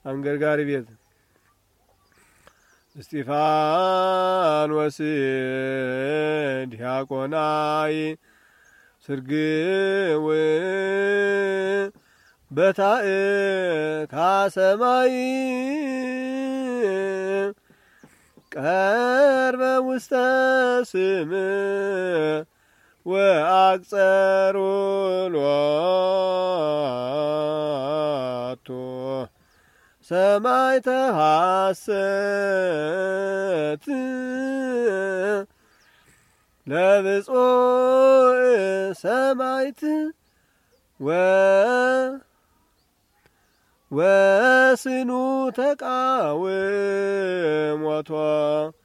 አንገርጋሪ ቤት እስጢፋኖስ ዲያቆናይ ስርግው በታእ ካሰማይ ቀርበ ውስተ ስም ወአቅጸሩ ሎቱ ሰማይተ ሐሰት ለብፁዕ ሰማይት ወስኑ ተቃውሞቶ